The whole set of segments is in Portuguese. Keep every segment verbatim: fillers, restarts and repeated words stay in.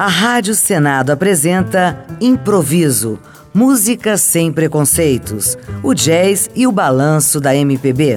A Rádio Senado apresenta Improviso, música sem preconceitos, o jazz e o balanço da M P B.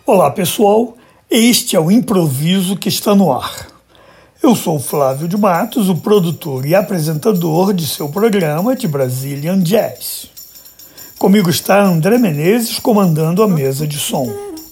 Olá pessoal, este é o Improviso que está no ar. Eu sou Flávio de Matos, o produtor e apresentador de seu programa de Brazilian Jazz. Comigo está André Menezes comandando a mesa de som.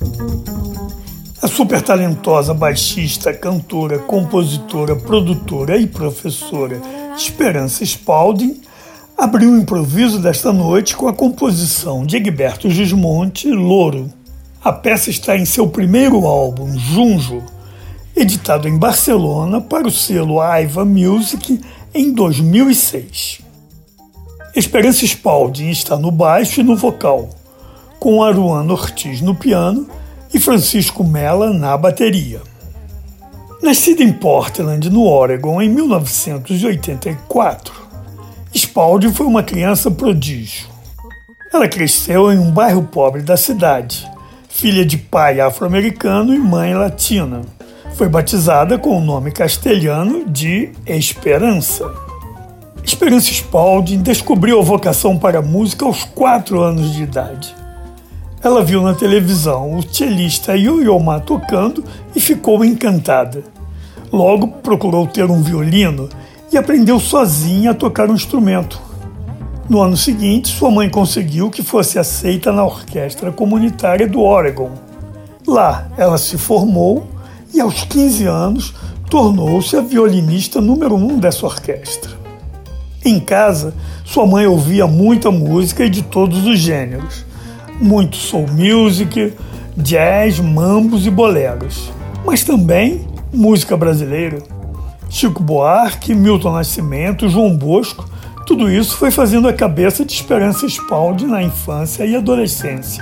A super talentosa baixista, cantora, compositora, produtora e professora Esperança Spalding abriu o improviso desta noite com a composição de Egberto Gismonti, Louro. A peça está em seu primeiro álbum, Junjo, editado em Barcelona para o selo Aiva Music em dois mil e seis. Esperança Spalding está no baixo e no vocal, com Aruano Ortiz no piano e Francisco Mella na bateria. Nascida em Portland, no Oregon, em mil novecentos e oitenta e quatro, Spalding foi uma criança prodígio. Ela cresceu em um bairro pobre da cidade, filha de pai afro-americano e mãe latina. Foi batizada com o nome castelhano de Esperança. Esperança Spalding descobriu a vocação para a música aos quatro anos de idade. Ela viu na televisão o cellista Yo-Yo Ma tocando e ficou encantada. Logo procurou ter um violino e aprendeu sozinha a tocar um instrumento. No ano seguinte, sua mãe conseguiu que fosse aceita na orquestra comunitária do Oregon. Lá, ela se formou e, aos quinze anos, tornou-se a violinista número um dessa orquestra. Em casa, sua mãe ouvia muita música e de todos os gêneros. Muito soul music, jazz, mambos e boleros. Mas também música brasileira. Chico Buarque, Milton Nascimento, João Bosco, tudo isso foi fazendo a cabeça de Esperança Spalding na infância e adolescência.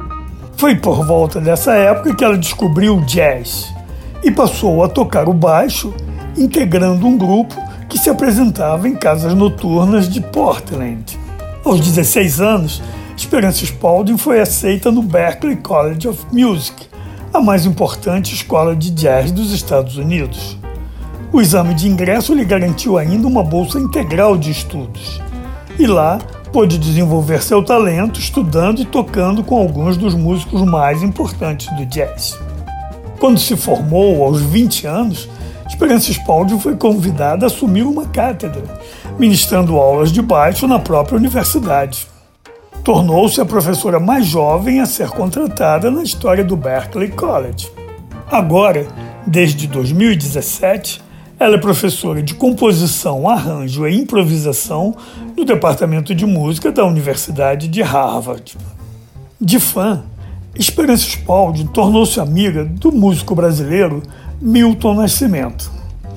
Foi por volta dessa época que ela descobriu o jazz e passou a tocar o baixo, integrando um grupo que se apresentava em casas noturnas de Portland. Aos dezesseis anos, Esperança Spalding foi aceita no Berklee College of Music, a mais importante escola de jazz dos Estados Unidos. O exame de ingresso lhe garantiu ainda uma bolsa integral de estudos. E lá, pôde desenvolver seu talento estudando e tocando com alguns dos músicos mais importantes do jazz. Quando se formou, aos vinte anos, Esperança Spalding foi convidada a assumir uma cátedra, ministrando aulas de baixo na própria universidade. Tornou-se a professora mais jovem a ser contratada na história do Berklee College. Agora, desde dois mil e dezessete, ela é professora de composição, arranjo e improvisação no Departamento de Música da Universidade de Harvard. De fã, Esperança Spalding tornou-se amiga do músico brasileiro Milton Nascimento.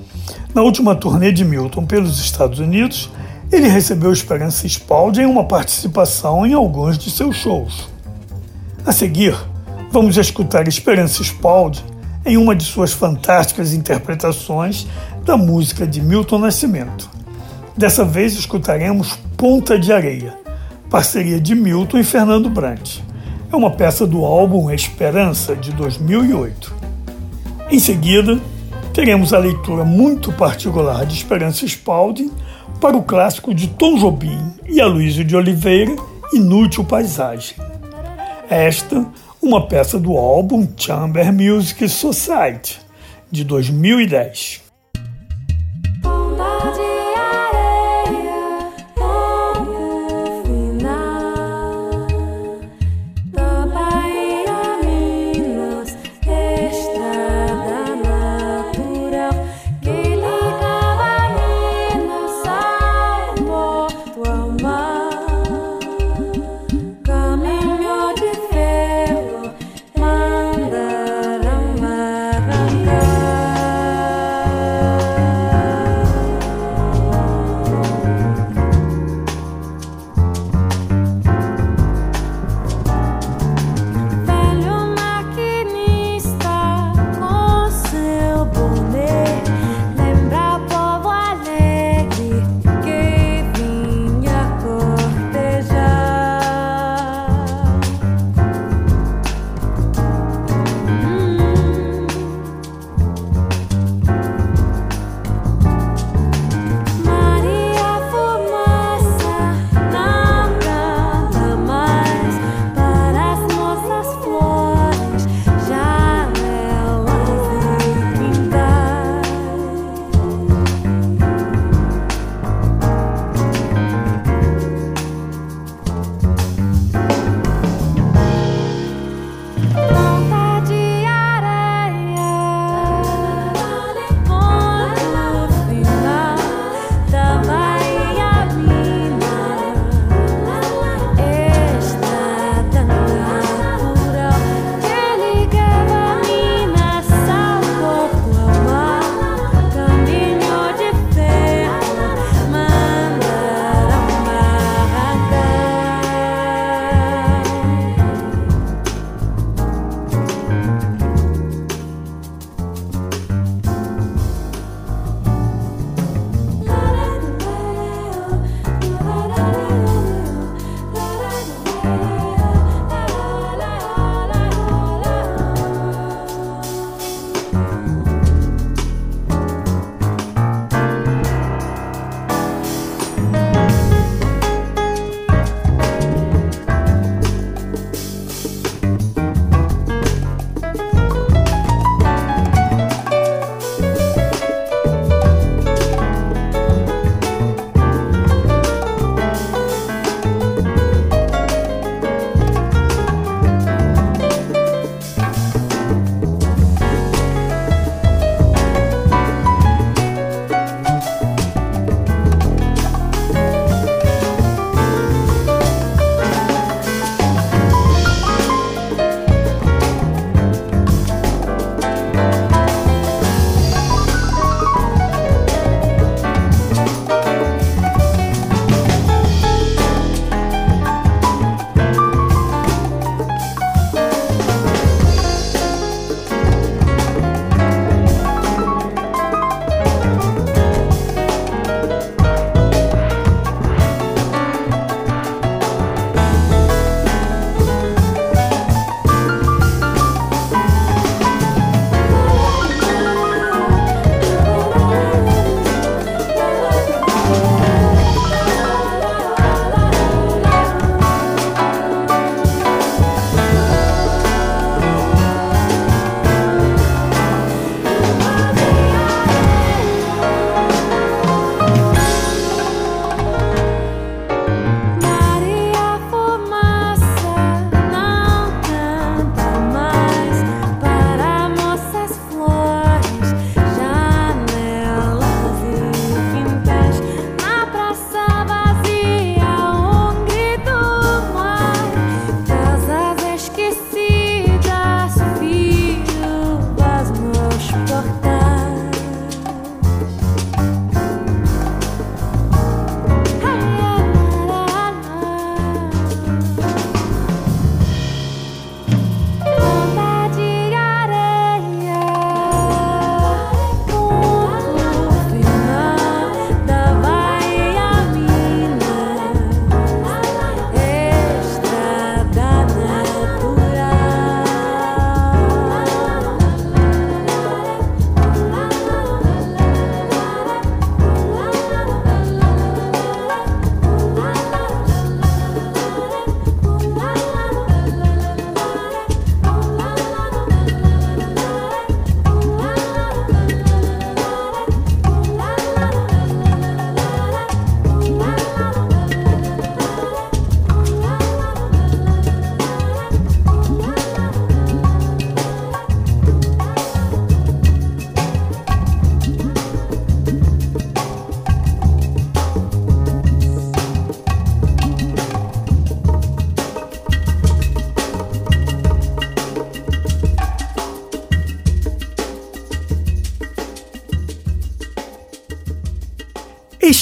Na última turnê de Milton pelos Estados Unidos, ele recebeu Esperança Spalding em uma participação em alguns de seus shows. A seguir, vamos escutar Esperança Spalding em uma de suas fantásticas interpretações da música de Milton Nascimento. Dessa vez escutaremos Ponta de Areia, parceria de Milton e Fernando Brant. É uma peça do álbum Esperança, de dois mil e oito. Em seguida, teremos a leitura muito particular de Esperança Spalding para o clássico de Tom Jobim e Aloysio de Oliveira, Inútil Paisagem. Esta, uma peça do álbum Chamber Music Society, de dois mil e dez.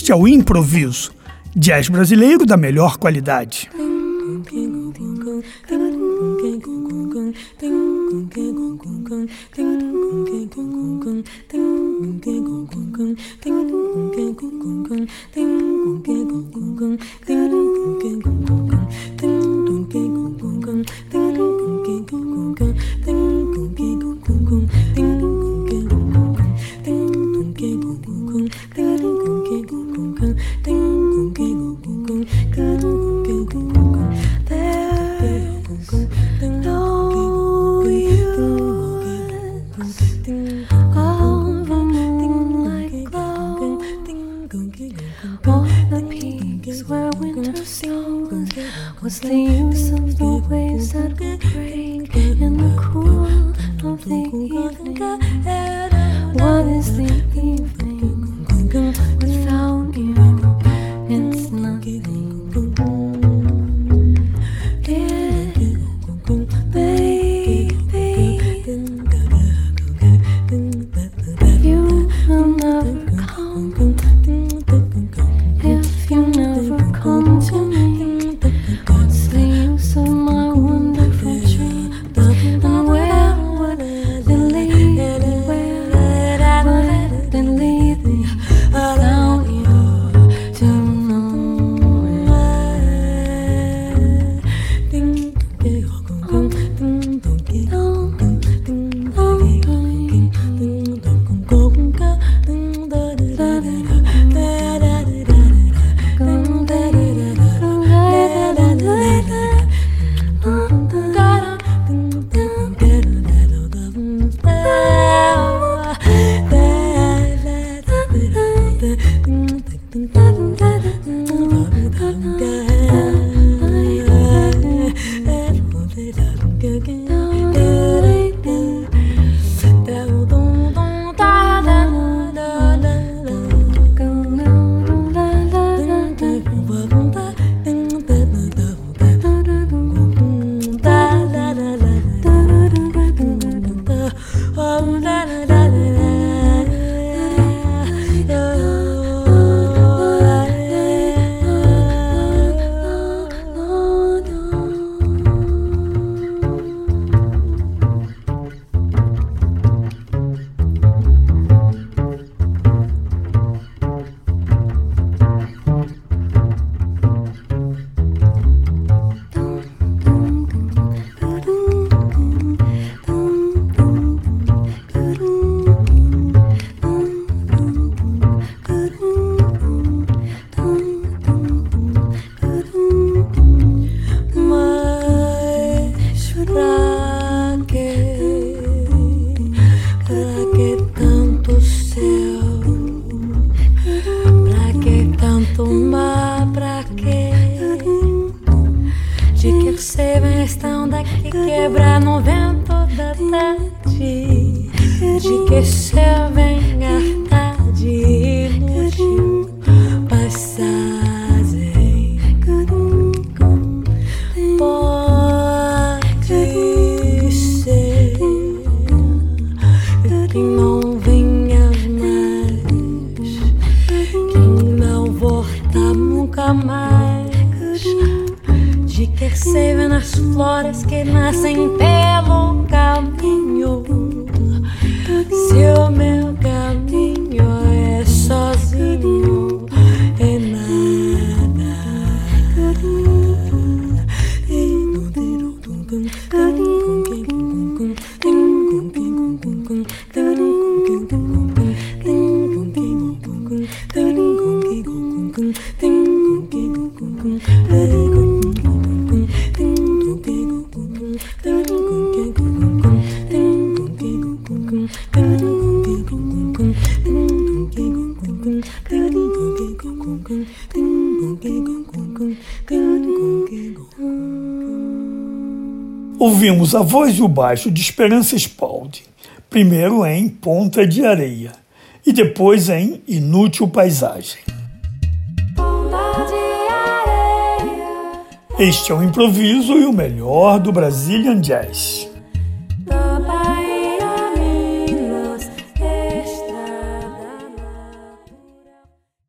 Este é o Improviso, jazz brasileiro da melhor qualidade. What's the use of the waves that will break in the cool of the evening? What is the evening without you? It's nothing. Yeah, baby, you will never come if you never come to me. What's the use of my wonderful dream? And where would it lead me? Where would it lead me without you to nowhere? Ding ding dong ding dong ding dong ding dong ding dong dong ding da da da da da quebrar no vento da tarde, de que céu vem a tarde inútil passagem. Pode ser que não venha mais, que não volta nunca mais, de que se vê nas flores que nascem pelo caminho. Se o meu caminho é sozinho, é nada. Ouvimos a voz e o baixo de Esperança Spalding, primeiro em Ponta de Areia e depois em Inútil Paisagem. Este é o Improviso e o melhor do Brazilian Jazz.